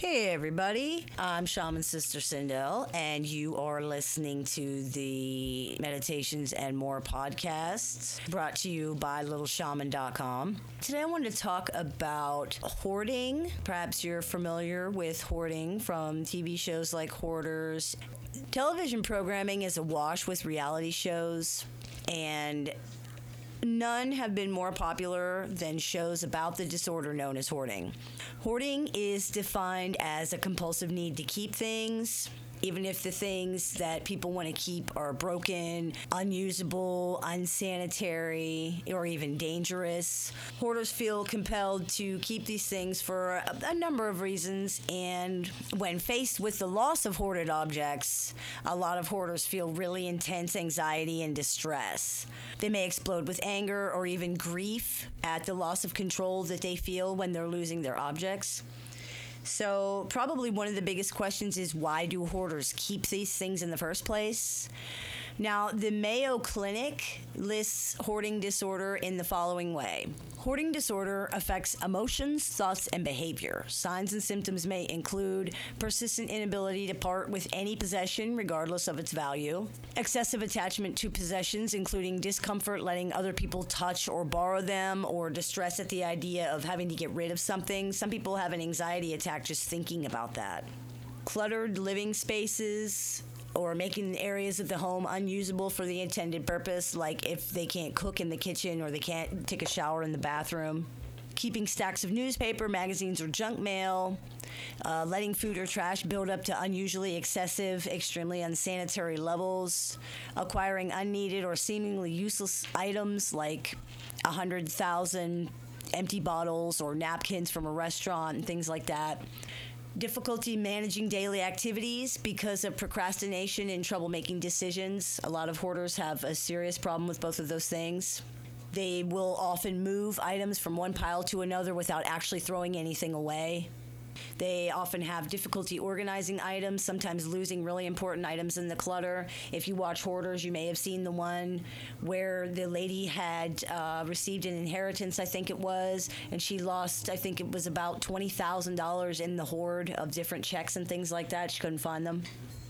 Hey everybody, I'm Shaman Sister Sindel, and you are listening to the Meditations and More podcasts brought to you by littleshaman.com. Today I wanted to talk about hoarding. Perhaps you're familiar with hoarding from TV shows like Hoarders. Television programming is awash with reality shows, and none have been more popular than shows about the disorder known as hoarding. Hoarding is defined as a compulsive need to keep things, even if the things that people want to keep are broken, unusable, unsanitary, or even dangerous. Hoarders feel compelled to keep these things for a number of reasons, and when faced with the loss of hoarded objects, a lot of hoarders feel really intense anxiety and distress. They may explode with anger or even grief at the loss of control that they feel when they're losing their objects. So probably one of the biggest questions is, why do hoarders keep these things in the first place? Now, the Mayo Clinic lists hoarding disorder in the following way. Hoarding disorder affects emotions, thoughts, and behavior. Signs and symptoms may include persistent inability to part with any possession regardless of its value, excessive attachment to possessions, including discomfort letting other people touch or borrow them, or distress at the idea of having to get rid of something. Some people have an anxiety attack just thinking about that. Cluttered living spaces, or making areas of the home unusable for the intended purpose, like if they can't cook in the kitchen or they can't take a shower in the bathroom. Keeping stacks of newspaper, magazines, or junk mail. Letting food or trash build up to unusually excessive, extremely unsanitary levels. Acquiring unneeded or seemingly useless items like 100,000 empty bottles or napkins from a restaurant and things like that. Difficulty managing daily activities because of procrastination and trouble making decisions. A lot of hoarders have a serious problem with both of those things. They will often move items from one pile to another without actually throwing anything away. They often have difficulty organizing items, sometimes losing really important items in the clutter. If you watch Hoarders, you may have seen the one where the lady had received an inheritance, I think it was, and she lost, I think it was about $20,000 in the hoard of different checks and things like that. She couldn't find them.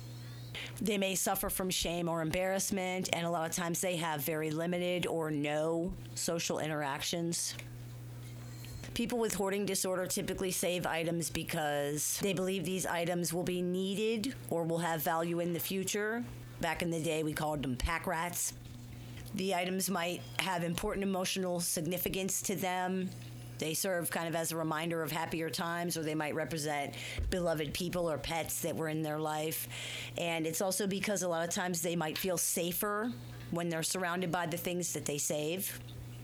They may suffer from shame or embarrassment, and a lot of times they have very limited or no social interactions. People with hoarding disorder typically save items because they believe these items will be needed or will have value in the future. Back in the day, we called them pack rats. The items might have important emotional significance to them. They serve kind of as a reminder of happier times, or they might represent beloved people or pets that were in their life. And it's also because a lot of times they might feel safer when they're surrounded by the things that they save.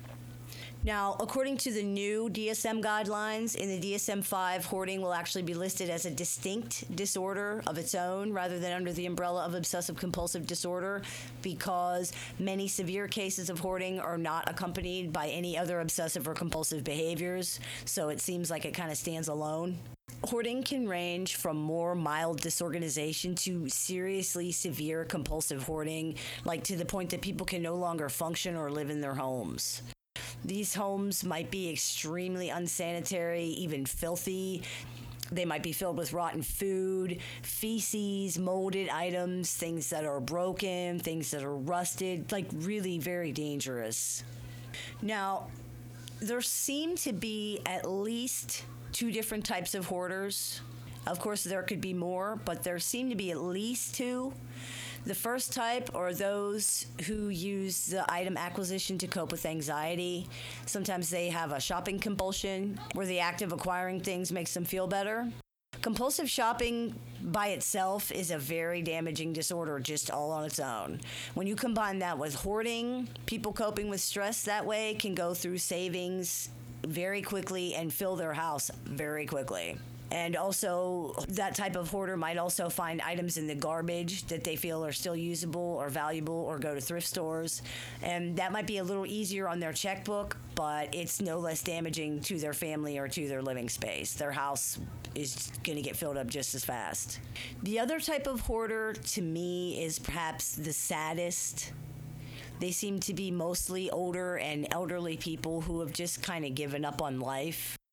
Now, according to the new DSM guidelines, in the DSM-5, hoarding will actually be listed as a distinct disorder of its own rather than under the umbrella of obsessive-compulsive disorder, because many severe cases of hoarding are not accompanied by any other obsessive or compulsive behaviors, so it seems like it kind of stands alone. Hoarding can range from more mild disorganization to seriously severe compulsive hoarding, like to the point that people can no longer function or live in their homes. These homes might be extremely unsanitary, even filthy. They might be filled with rotten food, feces, molded items, things that are broken, things that are rusted, like really very dangerous. Now, there seem to be at least two different types of hoarders. Of course, there could be more, but there seem to be at least two. The first type are those who use the item acquisition to cope with anxiety. Sometimes they have a shopping compulsion where the act of acquiring things makes them feel better. Compulsive shopping by itself is a very damaging disorder just all on its own. When you combine that with hoarding, people coping with stress that way can go through savings very quickly and fill their house very quickly. And also, that type of hoarder might also find items in the garbage that they feel are still usable or valuable, or go to thrift stores. And that might be a little easier on their checkbook, but it's no less damaging to their family or to their living space. Their house is going to get filled up just as fast. The other type of hoarder, to me, is perhaps the saddest. They seem to be mostly older and elderly people who have just kind of given up on life.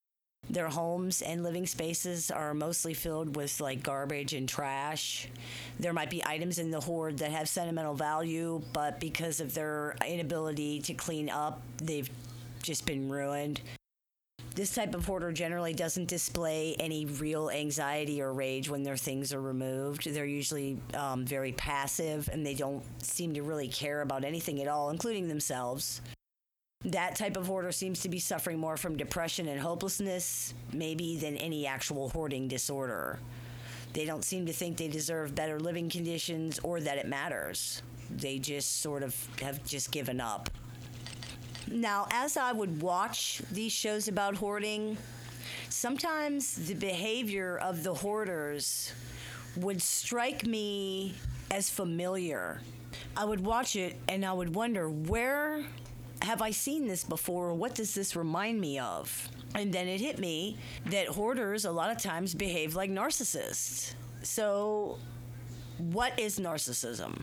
Their homes and living spaces are mostly filled with like garbage and trash. There might be items in the hoard that have sentimental value, but because of their inability to clean up, they've just been ruined. This type of hoarder generally doesn't display any real anxiety or rage when their things are removed. They're usually very passive, and they don't seem to really care about anything at all, including themselves. That type of hoarder seems to be suffering more from depression and hopelessness, maybe, than any actual hoarding disorder. They don't seem to think they deserve better living conditions or that it matters. They just sort of have just given up. Now, as I would watch these shows about hoarding, sometimes the behavior of the hoarders would strike me as familiar. I would watch it and I would wonder, where have I seen this before? What does this remind me of? And then it hit me that hoarders a lot of times behave like narcissists. So, what is narcissism?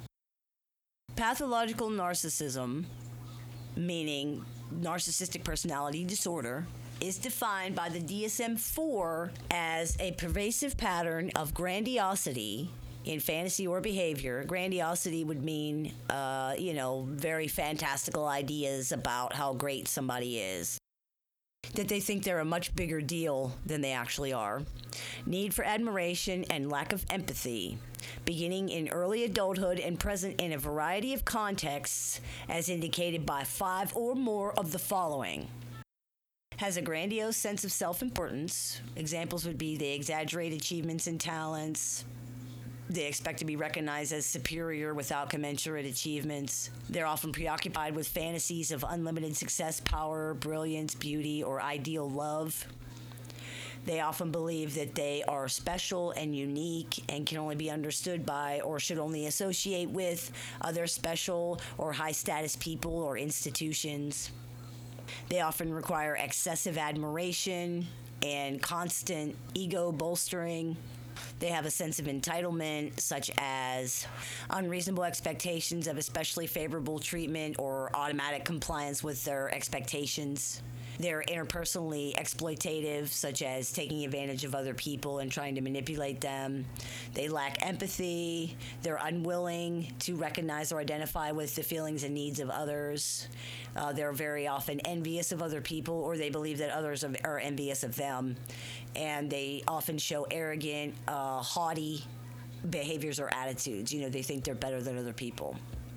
Pathological narcissism, meaning narcissistic personality disorder, is defined by the DSM-4 as a pervasive pattern of grandiosity in fantasy or behavior. Grandiosity would mean, very fantastical ideas about how great somebody is. That they think they're a much bigger deal than they actually are. Need for admiration and lack of empathy, beginning in early adulthood and present in a variety of contexts, as indicated by 5 or more of the following. Has a grandiose sense of self-importance. Examples would be they exaggerate achievements and talents. They expect to be recognized as superior without commensurate achievements. They're often preoccupied with fantasies of unlimited success, power, brilliance, beauty, or ideal love. They often believe that they are special and unique and can only be understood by or should only associate with other special or high-status people or institutions. They often require excessive admiration and constant ego bolstering. They have a sense of entitlement, such as unreasonable expectations of especially favorable treatment or automatic compliance with their expectations. They're interpersonally exploitative, such as taking advantage of other people and trying to manipulate them. They lack empathy. They're unwilling to recognize or identify with the feelings and needs of others. They're very often envious of other people, or they believe that others are envious of them. And they often show arrogant, haughty behaviors or attitudes. They think they're better than other people.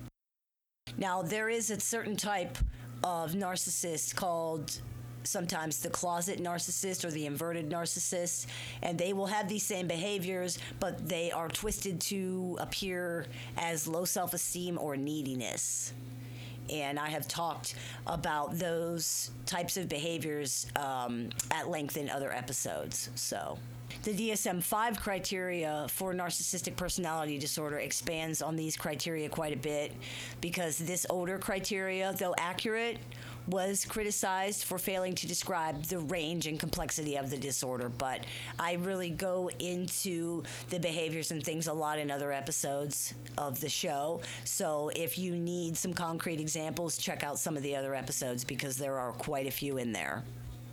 Now, there is a certain type of narcissist called sometimes the closet narcissist or the inverted narcissist, and they will have these same behaviors, but they are twisted to appear as low self-esteem or neediness. And I have talked about those types of behaviors at length in other episodes. So the DSM-5 criteria for narcissistic personality disorder expands on these criteria quite a bit, because this older criteria, though accurate, was criticized for failing to describe the range and complexity of the disorder. But I really go into the behaviors and things a lot in other episodes of the show. So if you need some concrete examples, check out some of the other episodes, because there are quite a few in there.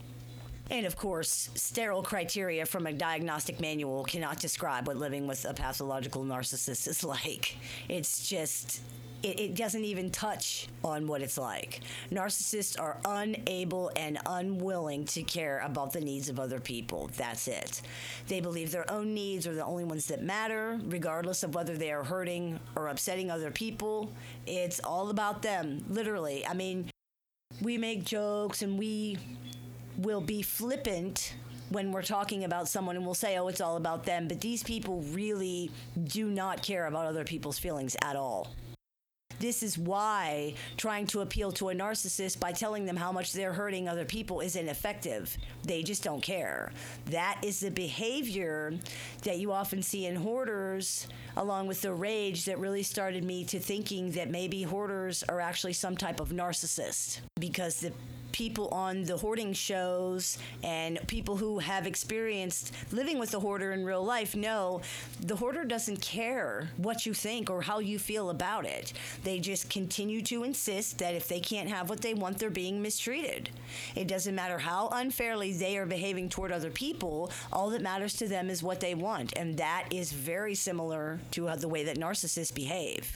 And of course, sterile criteria from a diagnostic manual cannot describe what living with a pathological narcissist is like. It's just, it doesn't even touch on what it's like. Narcissists are unable and unwilling to care about the needs of other people. That's it. They believe their own needs are the only ones that matter, regardless of whether they are hurting or upsetting other people. It's all about them, literally. I mean, we make jokes and we will be flippant when we're talking about someone, and we'll say, oh, it's all about them. But these people really do not care about other people's feelings at all. This is why trying to appeal to a narcissist by telling them how much they're hurting other people is ineffective. They just don't care. That is the behavior that you often see in hoarders, along with the rage that really started me to thinking that maybe hoarders are actually some type of narcissist, because the people on the hoarding shows and people who have experienced living with the hoarder in real life know the hoarder doesn't care what you think or how you feel about it. They just continue to insist that if they can't have what they want, they're being mistreated. It doesn't matter how unfairly they are behaving toward other people. All that matters to them is what they want. And that is very similar to the way that narcissists behave.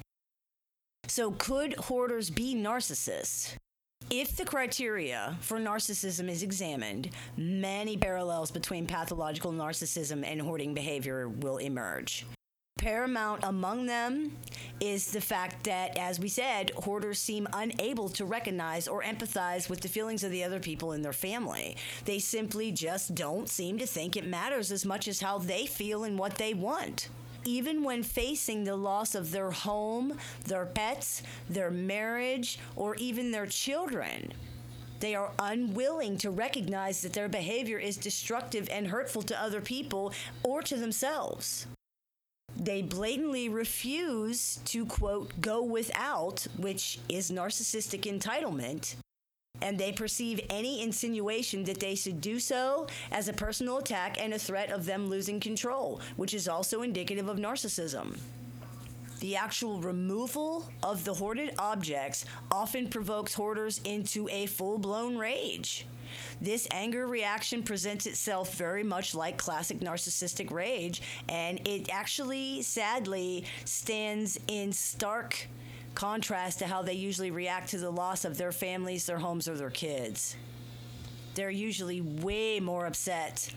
So could hoarders be narcissists? If the criteria for narcissism is examined, many parallels between pathological narcissism and hoarding behavior will emerge. Paramount among them is the fact that, as we said, hoarders seem unable to recognize or empathize with the feelings of the other people in their family. They simply just don't seem to think it matters as much as how they feel and what they want. Even when facing the loss of their home, their pets, their marriage, or even their children, they are unwilling to recognize that their behavior is destructive and hurtful to other people or to themselves. They blatantly refuse to, quote, go without, which is narcissistic entitlement, and they perceive any insinuation that they should do so as a personal attack and a threat of them losing control, which is also indicative of narcissism. The actual removal of the hoarded objects often provokes hoarders into a full-blown rage. This anger reaction presents itself very much like classic narcissistic rage, and it actually, sadly, stands in stark contrast to how they usually react to the loss of their families, their homes, or their kids. They're usually way more upset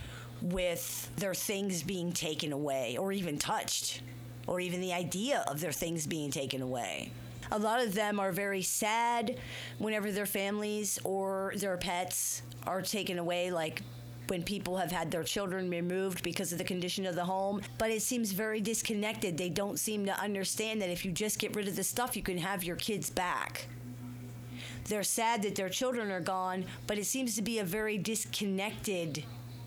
with their things being taken away, or even touched, or even the idea of their things being taken away. A lot of them are very sad whenever their families or their pets are taken away, like when people have had their children removed because of the condition of the home. But it seems very disconnected. They don't seem to understand that if you just get rid of the stuff, you can have your kids back. They're sad that their children are gone, but it seems to be a very disconnected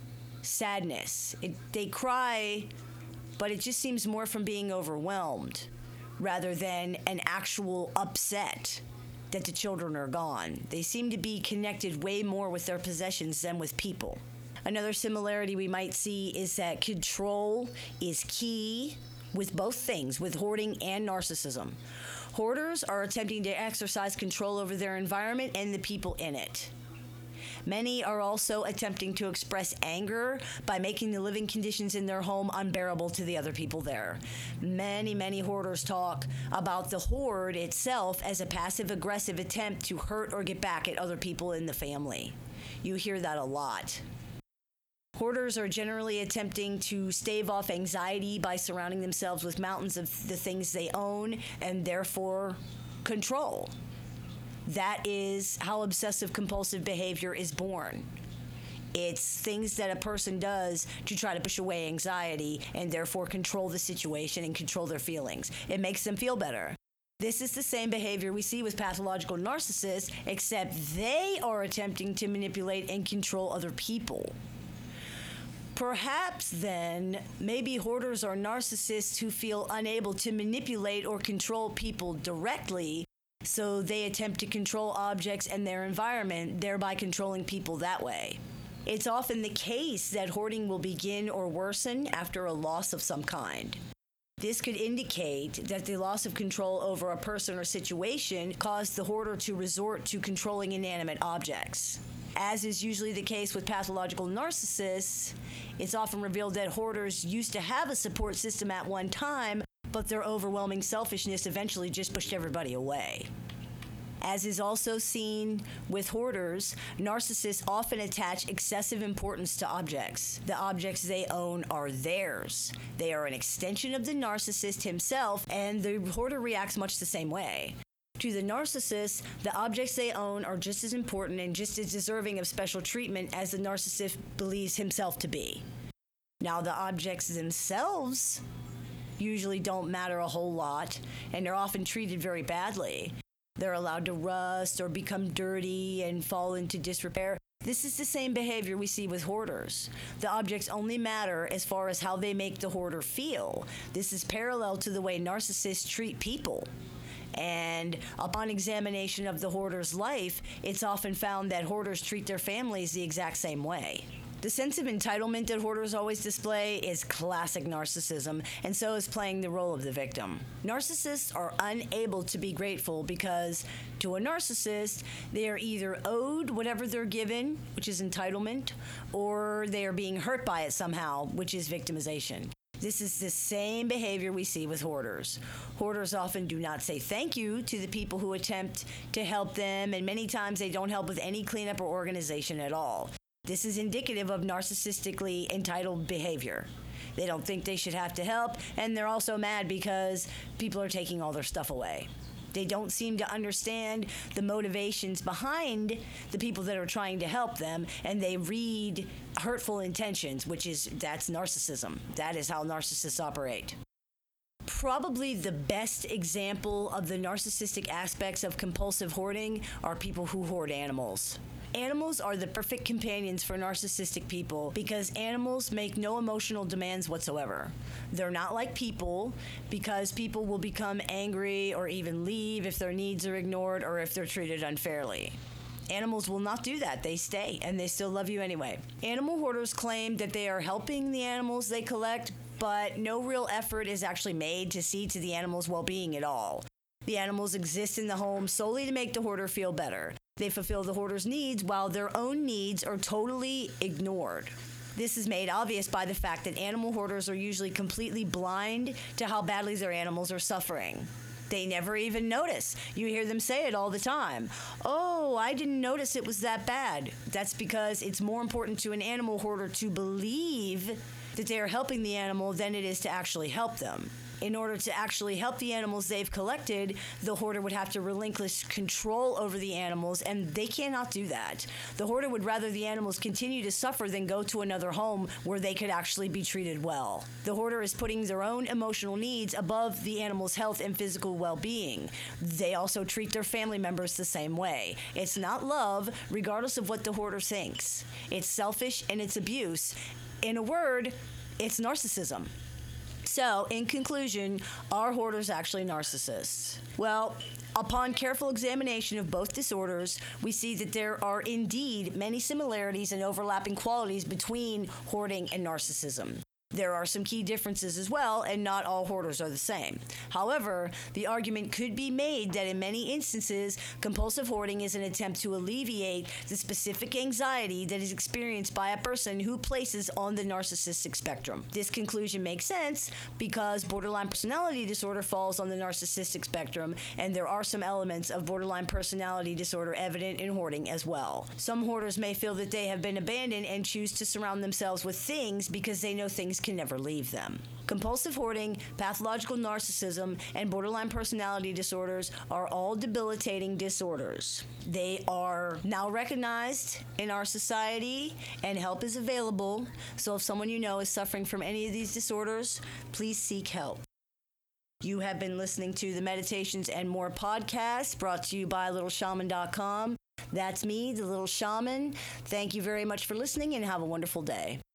sadness. They cry, but it just seems more from being overwhelmed rather than an actual upset that the children are gone. They seem to be connected way more with their possessions than with people. Another similarity we might see is that control is key with both things, with hoarding and narcissism. Hoarders are attempting to exercise control over their environment and the people in it. Many are also attempting to express anger by making the living conditions in their home unbearable to the other people there. Many hoarders talk about the hoard itself as a passive-aggressive attempt to hurt or get back at other people in the family. You hear that a lot. Hoarders are generally attempting to stave off anxiety by surrounding themselves with mountains of the things they own and therefore control. That is how obsessive-compulsive behavior is born. It's things that a person does to try to push away anxiety and therefore control the situation and control their feelings. It makes them feel better. This is the same behavior we see with pathological narcissists, except they are attempting to manipulate and control other people. Perhaps, then, maybe hoarders are narcissists who feel unable to manipulate or control people directly, so they attempt to control objects and their environment, thereby controlling people that way. It's often the case that hoarding will begin or worsen after a loss of some kind. This could indicate that the loss of control over a person or situation caused the hoarder to resort to controlling inanimate objects. As is usually the case with pathological narcissists, it's often revealed that hoarders used to have a support system at one time, but their overwhelming selfishness eventually just pushed everybody away. As is also seen with hoarders, narcissists often attach excessive importance to objects. The objects they own are theirs. They are an extension of the narcissist himself, and the hoarder reacts much the same way. To the narcissist, the objects they own are just as important and just as deserving of special treatment as the narcissist believes himself to be. Now, the objects themselves usually don't matter a whole lot, and they're often treated very badly. They're allowed to rust or become dirty and fall into disrepair. This is the same behavior we see with hoarders. The objects only matter as far as how they make the hoarder feel. This is parallel to the way narcissists treat people. And upon examination of the hoarder's life, it's often found that hoarders treat their families the exact same way. The sense of entitlement that hoarders always display is classic narcissism, and so is playing the role of the victim. Narcissists are unable to be grateful because, to a narcissist, they are either owed whatever they're given, which is entitlement, or they are being hurt by it somehow, which is victimization. This is the same behavior we see with hoarders. Hoarders often do not say thank you to the people who attempt to help them, and many times they don't help with any cleanup or organization at all. This is indicative of narcissistically entitled behavior. They don't think they should have to help, and they're also mad because people are taking all their stuff away. They don't seem to understand the motivations behind the people that are trying to help them, and they read hurtful intentions, that's narcissism. That is how narcissists operate. Probably the best example of the narcissistic aspects of compulsive hoarding are people who hoard animals. Animals are the perfect companions for narcissistic people because animals make no emotional demands whatsoever. They're not like people because people will become angry or even leave if their needs are ignored or if they're treated unfairly. Animals will not do that. They stay, and they still love you anyway. Animal hoarders claim that they are helping the animals they collect, but no real effort is actually made to see to the animals' well-being at all. The animals exist in the home solely to make the hoarder feel better. They fulfill the hoarder's needs while their own needs are totally ignored. This is made obvious by the fact that animal hoarders are usually completely blind to how badly their animals are suffering. They never even notice. You hear them say it all the time. Oh, I didn't notice it was that bad. That's because it's more important to an animal hoarder to believe that they are helping the animal than it is to actually help them. In order to actually help the animals they've collected, the hoarder would have to relinquish control over the animals, and they cannot do that. The hoarder would rather the animals continue to suffer than go to another home where they could actually be treated well. The hoarder is putting their own emotional needs above the animal's health and physical well-being. They also treat their family members the same way. It's not love, regardless of what the hoarder thinks. It's selfish and it's abuse. In a word, it's narcissism. So, in conclusion, are hoarders actually narcissists? Well, upon careful examination of both disorders, we see that there are indeed many similarities and overlapping qualities between hoarding and narcissism. There are some key differences as well, and not all hoarders are the same. However, the argument could be made that in many instances, compulsive hoarding is an attempt to alleviate the specific anxiety that is experienced by a person who places on the narcissistic spectrum. This conclusion makes sense because borderline personality disorder falls on the narcissistic spectrum, and there are some elements of borderline personality disorder evident in hoarding as well. Some hoarders may feel that they have been abandoned and choose to surround themselves with things because they know things can never leave them. Compulsive hoarding, pathological narcissism, and borderline personality disorders are all debilitating disorders. They are now recognized in our society, and help is available. So if someone you know is suffering from any of these disorders, please seek help. You have been listening to the Meditations and More podcast, brought to you by LittleShaman.com. That's me, the Little Shaman. Thank you very much for listening, and have a wonderful day.